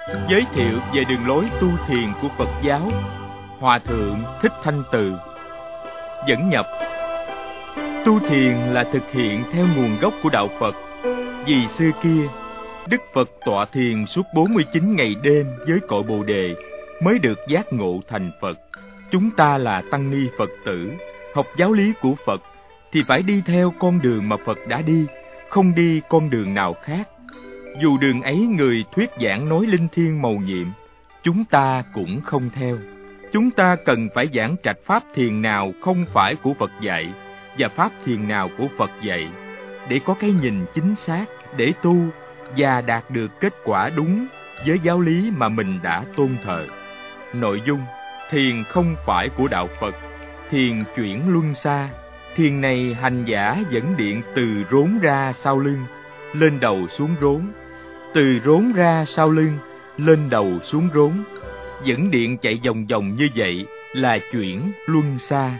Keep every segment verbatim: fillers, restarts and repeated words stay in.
Giới thiệu về đường lối tu thiền của Phật giáo. Hòa thượng Thích Thanh Từ. Dẫn nhập. Tu thiền là thực hiện theo nguồn gốc của đạo Phật. Vì xưa kia, Đức Phật tọa thiền suốt bốn mươi chín ngày đêm với cội Bồ Đề mới được giác ngộ thành Phật. Chúng ta là tăng ni Phật tử, học giáo lý của Phật thì phải đi theo con đường mà Phật đã đi, không đi con đường nào khác. Dù đường ấy người thuyết giảng nói linh thiêng mầu nhiệm, chúng ta cũng không theo. Chúng ta cần phải giảng trạch pháp thiền nào không phải của Phật dạy và pháp thiền nào của Phật dạy, để có cái nhìn chính xác, để tu và đạt được kết quả đúng với giáo lý mà mình đã tôn thờ. Nội dung: thiền không phải của đạo Phật, thiền chuyển luân xa. Thiền này hành giả dẫn điện từ rốn ra sau lưng, lên đầu xuống rốn, từ rốn ra sau lưng, lên đầu xuống rốn. Dẫn điện chạy vòng vòng như vậy là chuyển luân xa.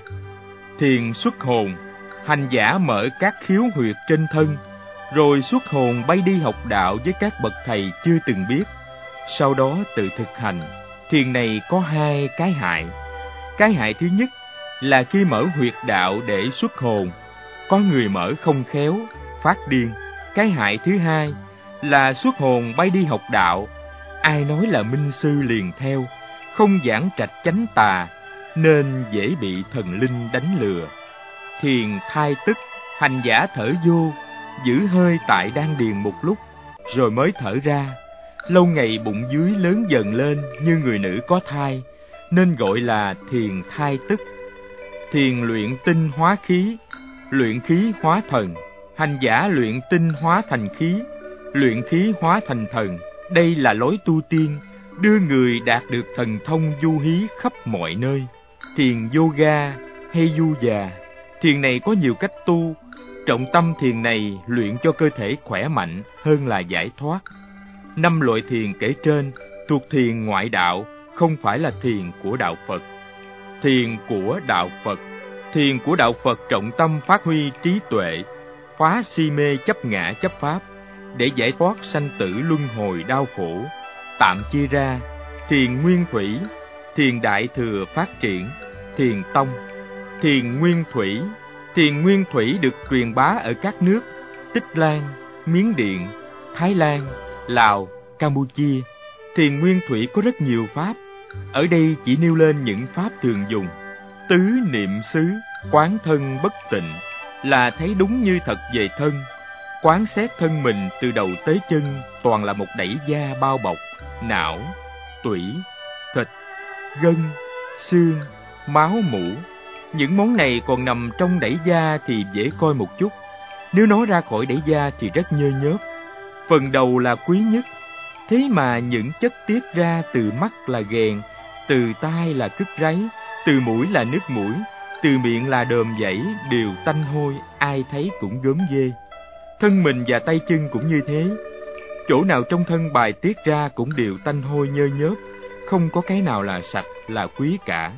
Thiền xuất hồn, hành giả mở các khiếu huyệt trên thân, rồi xuất hồn bay đi học đạo với các bậc thầy chưa từng biết, sau đó tự thực hành. Thiền này có hai cái hại. Cái hại thứ nhất là khi mở huyệt đạo để xuất hồn, có người mở không khéo, phát điên. Cái hại thứ hai là xuất hồn bay đi học đạo, ai nói là minh sư liền theo, không giảng trạch chánh tà, nên dễ bị thần linh đánh lừa. Thiền thai tức, hành giả thở vô, giữ hơi tại đan điền một lúc, rồi mới thở ra. Lâu ngày bụng dưới lớn dần lên như người nữ có thai, nên gọi là thiền thai tức. Thiền luyện tinh hóa khí, luyện khí hóa thần. Hành giả luyện tinh hóa thành khí, luyện khí hóa thành thần. Đây là lối tu tiên, đưa người đạt được thần thông du hí khắp mọi nơi. Thiền yoga hay du già. Thiền này có nhiều cách tu. Trọng tâm thiền này luyện cho cơ thể khỏe mạnh hơn là giải thoát. Năm loại thiền kể trên thuộc thiền ngoại đạo, không phải là thiền của đạo Phật. Thiền của đạo Phật. Thiền của đạo Phật trọng tâm phát huy trí tuệ, phá si mê chấp ngã chấp pháp, để giải thoát sanh tử luân hồi đau khổ. Tạm chia ra: thiền nguyên thủy, thiền đại thừa phát triển, thiền tông. Thiền nguyên thủy. Thiền nguyên thủy được truyền bá ở các nước Tích Lan, Miến Điện, Thái Lan, Lào, Campuchia. Thiền nguyên thủy có rất nhiều pháp, ở đây chỉ nêu lên những pháp thường dùng. Tứ niệm xứ, quán thân bất tịnh, là thấy đúng như thật về thân. Quán xét thân mình từ đầu tới chân toàn là một đẩy da bao bọc, não, tủy, thịt, gân, xương, máu mủ. Những món này còn nằm trong đẩy da thì dễ coi một chút, nếu nó ra khỏi đẩy da thì rất nhơ nhớp. Phần đầu là quý nhất, thế mà những chất tiết ra từ mắt là ghèn, từ tai là cứt ráy, từ mũi là nước mũi, từ miệng là đờm dãy, đều tanh hôi, ai thấy cũng gớm ghê. Thân mình và tay chân cũng như thế, chỗ nào trong thân bài tiết ra cũng đều tanh hôi nhơ nhớp, không có cái nào là sạch, là quý cả.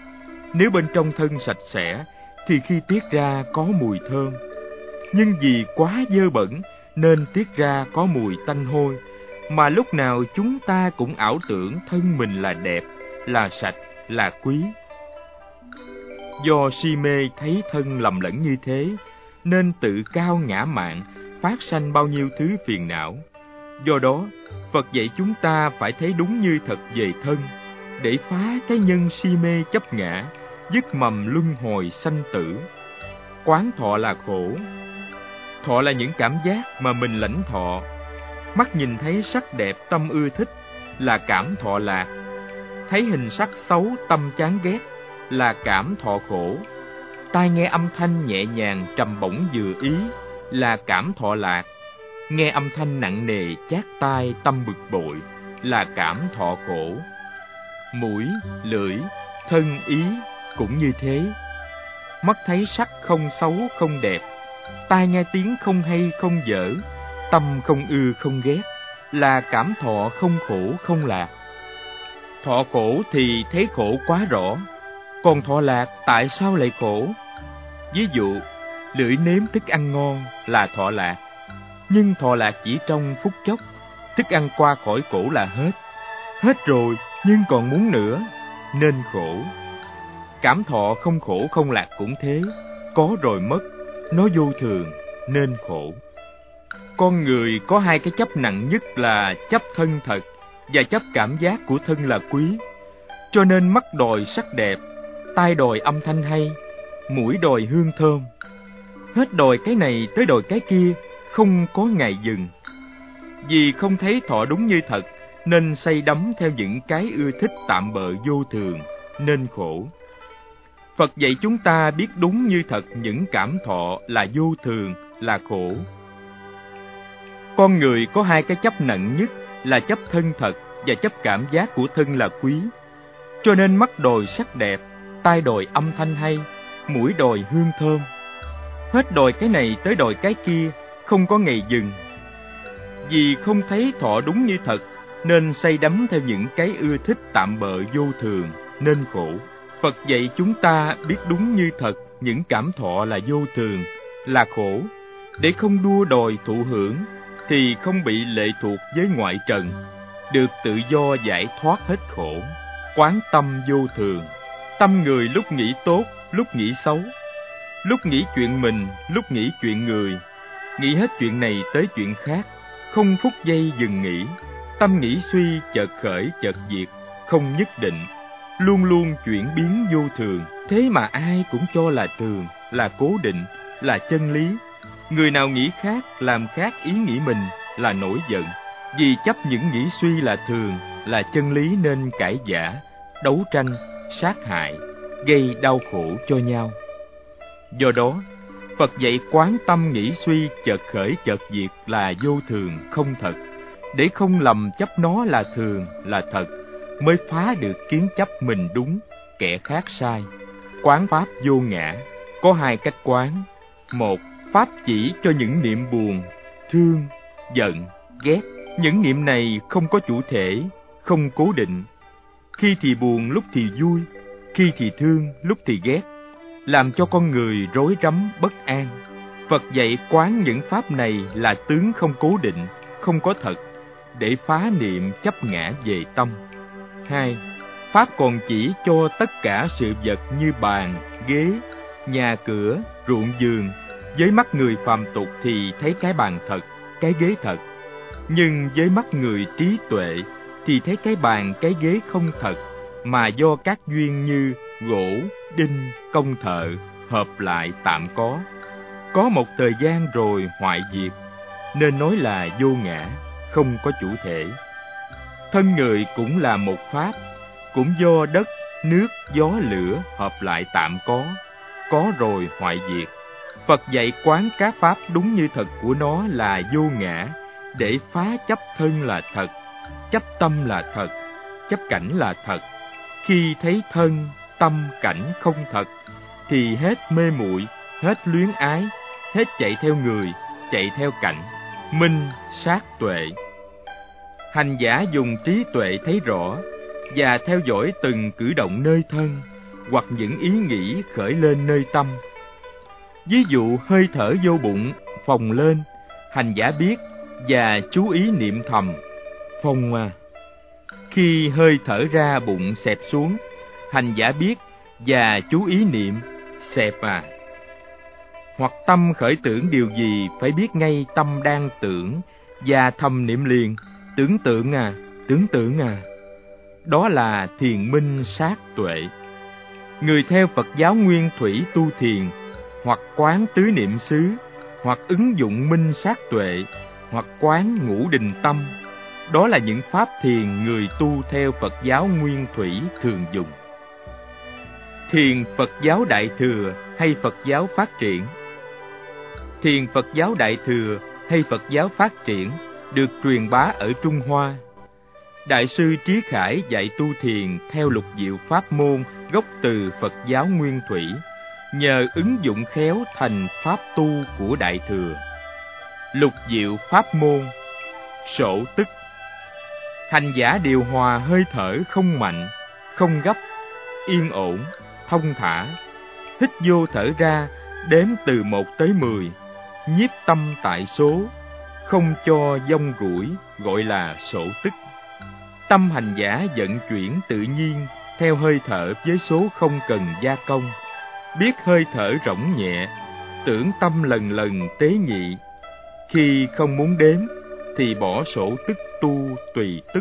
Nếu bên trong thân sạch sẽ thì khi tiết ra có mùi thơm, nhưng vì quá dơ bẩn nên tiết ra có mùi tanh hôi, mà lúc nào chúng ta cũng ảo tưởng thân mình là đẹp, là sạch, là quý. Do si mê thấy thân lầm lẫn như thế, nên tự cao ngã mạn, phát sanh bao nhiêu thứ phiền não. Do đó, Phật dạy chúng ta phải thấy đúng như thật về thân, để phá cái nhân si mê chấp ngã, dứt mầm luân hồi sanh tử. Quán thọ là khổ. Thọ là những cảm giác mà mình lãnh thọ. Mắt nhìn thấy sắc đẹp tâm ưa thích là cảm thọ lạc. Thấy hình sắc xấu tâm chán ghét là cảm thọ khổ. Tai nghe âm thanh nhẹ nhàng trầm bổng vừa ý là cảm thọ lạc. Nghe âm thanh nặng nề chát tai tâm bực bội là cảm thọ khổ. Mũi, lưỡi, thân ý cũng như thế. Mắt thấy sắc không xấu không đẹp, tai nghe tiếng không hay không dở, tâm không ưa không ghét là cảm thọ không khổ không lạc. Thọ khổ thì thấy khổ quá rõ, còn thọ lạc tại sao lại khổ? Ví dụ, lưỡi nếm thức ăn ngon là thọ lạc, nhưng thọ lạc chỉ trong phút chốc, thức ăn qua khỏi cổ là hết, Hết rồi nhưng còn muốn nữa, nên khổ. Cảm thọ không khổ không lạc cũng thế, có rồi mất, nó vô thường, nên khổ. Con người có hai cái chấp nặng nhất là chấp thân thật và chấp cảm giác của thân là quý. Cho nên mắt đòi sắc đẹp, tai đòi âm thanh hay, mũi đòi hương thơm. Hết đòi cái này tới đòi cái kia, không có ngày dừng. Vì không thấy thọ đúng như thật, nên say đắm theo những cái ưa thích tạm bợ vô thường, nên khổ. Phật dạy chúng ta biết đúng như thật những cảm thọ là vô thường, là khổ. Con người có hai cái chấp nặng nhất là chấp thân thật và chấp cảm giác của thân là quý. Cho nên mắt đòi sắc đẹp, tai đòi âm thanh hay, mũi đòi hương thơm. Hết đòi cái này tới đòi cái kia, không có ngày dừng. Vì không thấy thọ đúng như thật, nên say đắm theo những cái ưa thích tạm bợ vô thường, nên khổ. Phật dạy chúng ta biết đúng như thật những cảm thọ là vô thường, là khổ, để không đua đòi thụ hưởng, thì không bị lệ thuộc với ngoại trần, được tự do giải thoát hết khổ. Quán tâm vô thường, tâm người lúc nghĩ tốt, lúc nghĩ xấu, lúc nghĩ chuyện mình, lúc nghĩ chuyện người, nghĩ hết chuyện này tới chuyện khác, không phút giây dừng nghỉ. Tâm nghĩ suy chợt khởi chợt diệt, không nhất định, luôn luôn chuyển biến vô thường. Thế mà ai cũng cho là thường, là cố định, là chân lý. Người nào nghĩ khác, làm khác ý nghĩ mình là nổi giận. Vì chấp những nghĩ suy là thường, là chân lý nên cãi vã, đấu tranh, sát hại, gây đau khổ cho nhau. Do đó, Phật dạy quán tâm nghĩ suy chợt khởi chợt diệt là vô thường, không thật, để không lầm chấp nó là thường, là thật, mới phá được kiến chấp mình đúng, kẻ khác sai. Quán pháp vô ngã có hai cách quán. Một, pháp chỉ cho những niệm buồn, thương, giận, ghét. Những niệm này không có chủ thể, không cố định. Khi thì buồn, lúc thì vui, khi thì thương, lúc thì ghét, làm cho con người rối rắm, bất an. Phật dạy quán những pháp này là tướng không cố định, không có thật, để phá niệm chấp ngã về tâm. Hai, pháp còn chỉ cho tất cả sự vật như bàn, ghế, nhà cửa, ruộng vườn. Với mắt người phàm tục thì thấy cái bàn thật, cái ghế thật. Nhưng với mắt người trí tuệ thì thấy cái bàn, cái ghế không thật, mà do các duyên như gỗ, đinh, công thợ hợp lại tạm có. Có một thời gian rồi hoại diệt, nên nói là vô ngã, không có chủ thể. Thân người cũng là một pháp, cũng do đất, nước, gió, lửa hợp lại tạm có, có rồi hoại diệt. Phật dạy quán các pháp đúng như thật của nó là vô ngã, để phá chấp thân là thật, chấp tâm là thật, chấp cảnh là thật. Khi thấy thân, tâm, cảnh không thật, thì hết mê muội, hết luyến ái, hết chạy theo người, chạy theo cảnh, minh sát tuệ. Hành giả dùng trí tuệ thấy rõ và theo dõi từng cử động nơi thân, hoặc những ý nghĩ khởi lên nơi tâm. Ví dụ hơi thở vô bụng phồng lên, hành giả biết và chú ý niệm thầm, phồng à. Khi hơi thở ra bụng xẹp xuống, hành giả biết và chú ý niệm, xẹp à. Hoặc tâm khởi tưởng điều gì, phải biết ngay tâm đang tưởng và thầm niệm liền, tưởng tượng à, tưởng tượng à. Đó là thiền minh sát tuệ. Người theo Phật giáo nguyên thủy tu thiền, hoặc quán tứ niệm xứ, hoặc ứng dụng minh sát tuệ, hoặc quán ngũ đình tâm. Đó là những pháp thiền người tu theo Phật giáo nguyên thủy thường dùng. Thiền Phật giáo Đại Thừa hay Phật giáo Phát Triển? Thiền Phật giáo Đại Thừa hay Phật giáo Phát Triển được truyền bá ở Trung Hoa. Đại sư Trí Khải dạy tu thiền theo lục diệu pháp môn gốc từ Phật giáo nguyên thủy, nhờ ứng dụng khéo thành pháp tu của Đại Thừa. Lục diệu pháp môn: sổ tức. Hành giả điều hòa hơi thở không mạnh, không gấp, yên ổn, thông thả. Hít vô thở ra, đếm từ một tới mười, nhiếp tâm tại số, không cho vong ruổi, gọi là sổ tức. Tâm hành giả vận chuyển tự nhiên theo hơi thở với số không cần gia công, biết hơi thở rỗng nhẹ, tưởng tâm lần lần tế nhị. Khi không muốn đếm thì bỏ sổ tức tu tùy tức.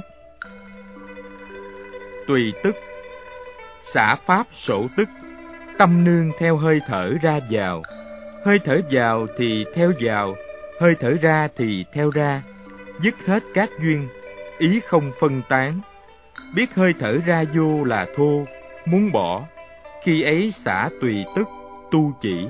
Tùy tức, xả pháp sổ tức, tâm nương theo hơi thở ra vào. Hơi thở vào thì theo vào, hơi thở ra thì theo ra, dứt hết các duyên, ý không phân tán. Biết hơi thở ra vô là thô, muốn bỏ, khi ấy xả tùy tức, tu chỉ.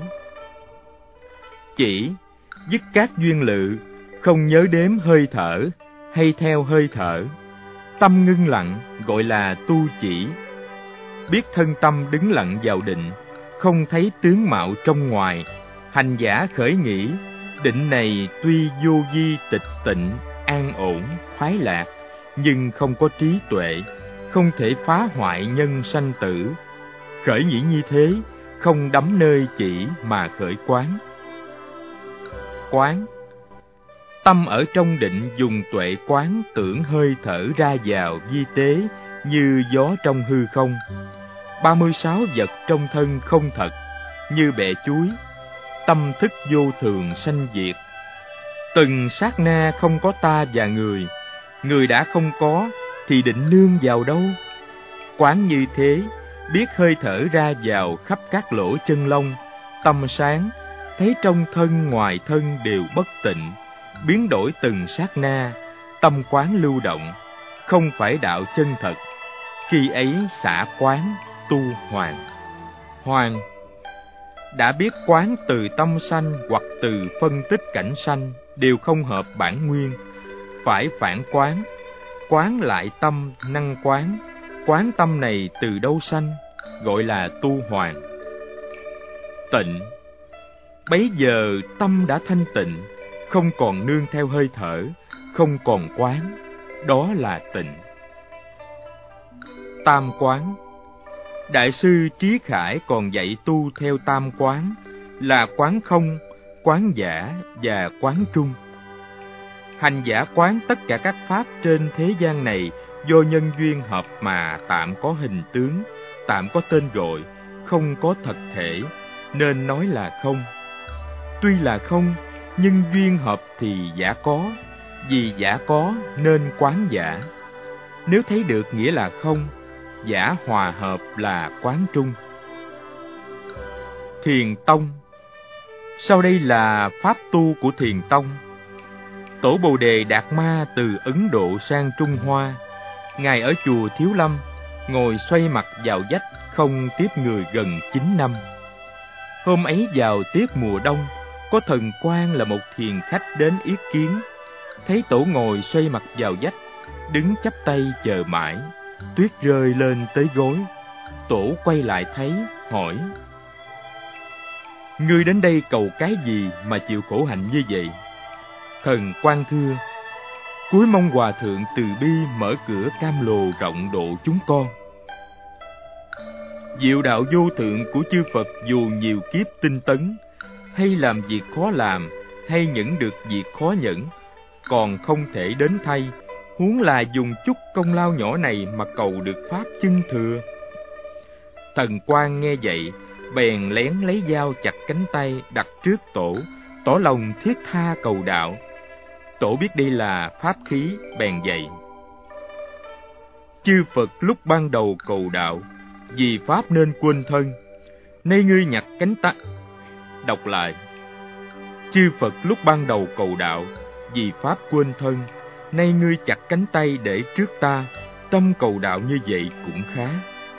Chỉ, dứt các duyên lự, không nhớ đếm hơi thở, hay theo hơi thở. Tâm ngưng lặng gọi là tu chỉ. Biết thân tâm đứng lặng vào định, không thấy tướng mạo trong ngoài. Hành giả khởi nghĩ, định này tuy vô vi tịch tịnh, an ổn, khoái lạc, nhưng không có trí tuệ, không thể phá hoại nhân sanh tử. Khởi nghĩ như thế, không đắm nơi chỉ mà khởi quán. Quán, tâm ở trong định dùng tuệ quán tưởng hơi thở ra vào vi tế như gió trong hư không. ba mươi sáu vật trong thân không thật, như bẹ chuối, tâm thức vô thường sanh diệt. Từng sát na không có ta và người, người đã không có thì định nương vào đâu? Quán như thế, biết hơi thở ra vào khắp các lỗ chân lông, tâm sáng, thấy trong thân ngoài thân đều bất tịnh, biến đổi từng sát na, tâm quán lưu động, không phải đạo chân thật. Khi ấy xả quán, tu hoàn. Hoàn, đã biết quán từ tâm sanh hoặc từ phân tích cảnh sanh đều không hợp bản nguyên, phải phản quán. Quán lại tâm năng quán, quán tâm này từ đâu sanh, gọi là tu hoàn. Tịnh, bấy giờ tâm đã thanh tịnh, không còn nương theo hơi thở, không còn quán, đó là tịnh. Tam quán, Đại sư Trí Khải còn dạy tu theo tam quán, là quán không, quán giả và quán trung. Hành giả quán tất cả các pháp trên thế gian này do nhân duyên hợp mà tạm có hình tướng, tạm có tên gọi, không có thật thể, nên nói là không. Tuy là không, nhưng duyên hợp thì giả có, vì giả có nên quán giả. Nếu thấy được nghĩa là không, giả hòa hợp là quán trung. Thiền tông. Sau đây là pháp tu của Thiền tông. Tổ Bồ Đề Đạt Ma từ Ấn Độ sang Trung Hoa. Ngài ở chùa Thiếu Lâm, ngồi xoay mặt vào vách, không tiếp người gần chín năm. Hôm ấy vào tiết mùa đông, có thần Quang là một thiền khách đến yết kiến. Thấy tổ ngồi xoay mặt vào vách, đứng chắp tay chờ mãi, tuyết rơi lên tới gối. Tổ quay lại thấy, hỏi: Ngươi đến đây cầu cái gì mà chịu khổ hạnh như vậy? Thần Quang thưa: Cúi mong Hòa Thượng từ bi mở cửa cam lồ rộng độ chúng con. Diệu đạo vô thượng của chư Phật dù nhiều kiếp tinh tấn, hay làm việc khó làm, hay nhẫn được việc khó nhẫn, còn không thể đến thay, huống là dùng chút công lao nhỏ này mà cầu được pháp chân thừa. Thần Quang nghe vậy, bèn lén lấy dao chặt cánh tay đặt trước tổ, tỏ lòng thiết tha cầu đạo. Tổ biết đây là pháp khí, bèn dạy: Chư Phật lúc ban đầu cầu đạo, vì pháp nên quên thân. Nay ngươi nhặt cánh tay. Đọc lại: Chư Phật lúc ban đầu cầu đạo, vì pháp quên thân. Nay ngươi chặt cánh tay để trước ta, tâm cầu đạo như vậy cũng khá.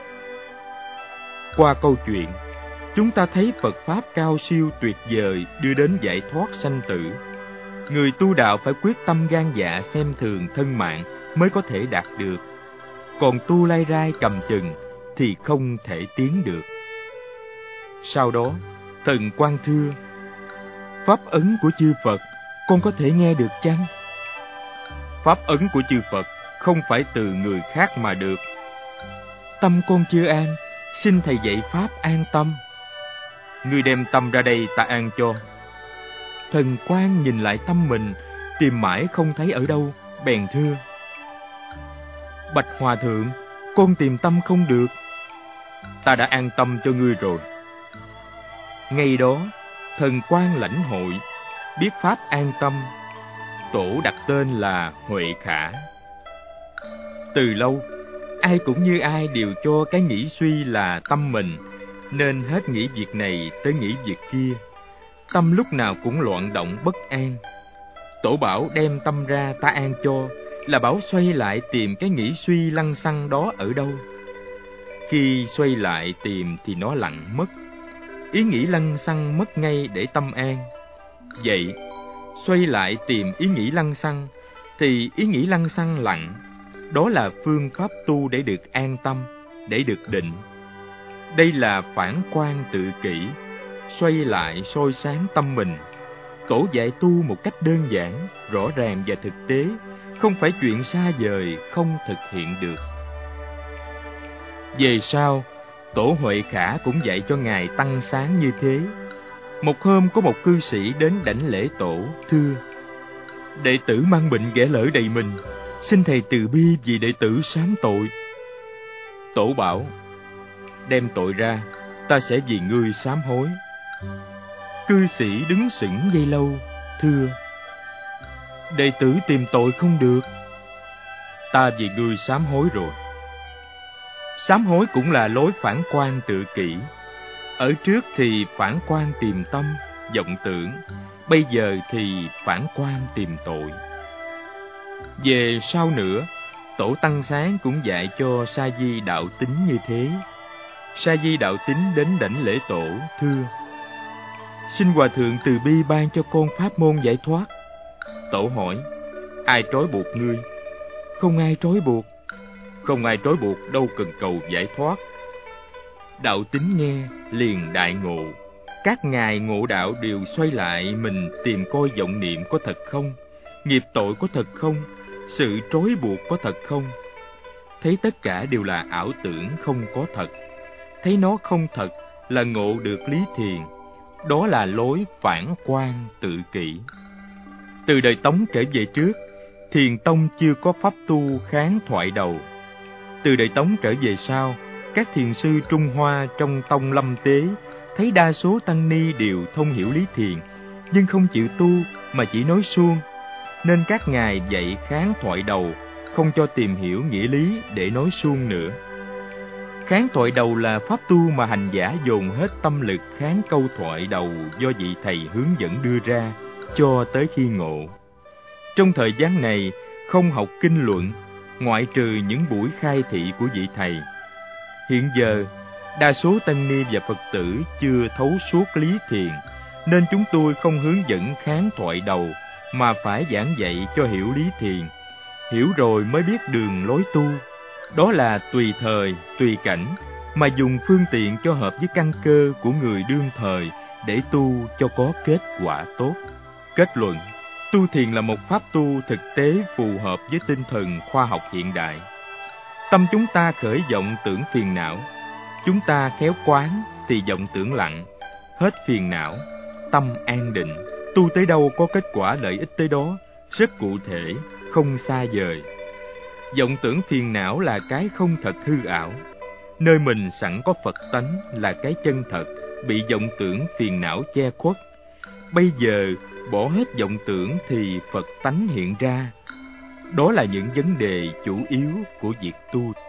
Qua câu chuyện, chúng ta thấy Phật pháp cao siêu tuyệt vời đưa đến giải thoát sanh tử. Người tu đạo phải quyết tâm gan dạ xem thường thân mạng mới có thể đạt được. Còn tu lai rai cầm chừng thì không thể tiến được. Sau đó, thần Quang thưa: Pháp ấn của chư Phật con có thể nghe được chăng? Pháp ấn của chư Phật không phải từ người khác mà được. Tâm con chưa an, xin thầy dạy pháp an tâm. Ngươi đem tâm ra đây ta an cho. Thần Quang nhìn lại tâm mình, tìm mãi không thấy ở đâu, bèn thưa: Bạch Hòa Thượng, con tìm tâm không được. Ta đã an tâm cho ngươi rồi. Ngay đó, thần quan lãnh hội, biết pháp an tâm. Tổ đặt tên là Huệ Khả. Từ lâu, ai cũng như ai đều cho cái nghĩ suy là tâm mình, nên hết nghĩ việc này tới nghĩ việc kia. Tâm lúc nào cũng loạn động bất an. Tổ bảo đem tâm ra ta an cho, là bảo xoay lại tìm cái nghĩ suy lăng xăng đó ở đâu. Khi xoay lại tìm thì nó lặng mất. Ý nghĩ lăng xăng mất ngay để tâm an. Vậy, xoay lại tìm ý nghĩ lăng xăng, thì ý nghĩ lăng xăng lặng. Đó là phương pháp tu để được an tâm, để được định. Đây là phản quan tự kỷ, xoay lại soi sáng tâm mình. Tổ dạy tu một cách đơn giản, rõ ràng và thực tế, không phải chuyện xa vời, không thực hiện được. Về sau, Tổ Huệ Khả cũng dạy cho Ngài Tăng Sáng như thế. Một hôm có một cư sĩ đến đảnh lễ Tổ, thưa: đệ tử mang bệnh ghẻ lở đầy mình, xin thầy từ bi vì đệ tử sám tội. Tổ bảo: đem tội ra, ta sẽ vì ngươi sám hối. Cư sĩ đứng sững giây lâu, thưa: đệ tử tìm tội không được, ta vì ngươi sám hối rồi. Sám hối cũng là lối phản quan tự kỷ. Ở trước thì phản quan tìm tâm, vọng tưởng, bây giờ thì phản quan tìm tội. Về sau nữa, Tổ Tăng Sáng cũng dạy cho Sa Di Đạo Tín như thế. Sa Di Đạo Tín đến đảnh lễ Tổ, thưa: xin Hòa Thượng từ bi ban cho con pháp môn giải thoát. Tổ hỏi: ai trói buộc ngươi? Không ai trói buộc. Không ai trói buộc đâu cần cầu giải thoát. Đạo Tín nghe liền đại ngộ. Các ngài ngộ đạo đều xoay lại mình tìm coi vọng niệm có thật không, nghiệp tội có thật không, sự trói buộc có thật không. Thấy tất cả đều là ảo tưởng không có thật. Thấy nó không thật là ngộ được lý thiền. Đó là lối phản quan tự kỷ. Từ đời Tống trở về trước, Thiền Tông chưa có pháp tu kháng thoại đầu. Từ đời Tống trở về sau, các thiền sư Trung Hoa trong tông Lâm Tế thấy đa số tăng ni đều thông hiểu lý thiền, nhưng không chịu tu mà chỉ nói suông, nên các ngài dạy kháng thoại đầu, không cho tìm hiểu nghĩa lý để nói suông nữa. Kháng thoại đầu là pháp tu mà hành giả dồn hết tâm lực kháng câu thoại đầu do vị thầy hướng dẫn đưa ra cho tới khi ngộ. Trong thời gian này không học kinh luận, ngoại trừ những buổi khai thị của vị thầy. Hiện giờ, đa số tăng ni và Phật tử chưa thấu suốt lý thiền, nên chúng tôi không hướng dẫn kháng thoại đầu, mà phải giảng dạy cho hiểu lý thiền. Hiểu rồi mới biết đường lối tu. Đó là tùy thời, tùy cảnh, mà dùng phương tiện cho hợp với căn cơ của người đương thời để tu cho có kết quả tốt. Kết luận, tu thiền là một pháp tu thực tế phù hợp với tinh thần khoa học hiện đại. Tâm chúng ta khởi vọng tưởng phiền não, chúng ta khéo quán thì vọng tưởng lặng, hết phiền não, tâm an định. Tu tới đâu có kết quả lợi ích tới đó, rất cụ thể, không xa vời. Vọng tưởng phiền não là cái không thật hư ảo. Nơi mình sẵn có Phật tánh là cái chân thật, bị vọng tưởng phiền não che khuất. Bây giờ bỏ hết vọng tưởng thì Phật tánh hiện ra. Đó là những vấn đề chủ yếu của việc tu.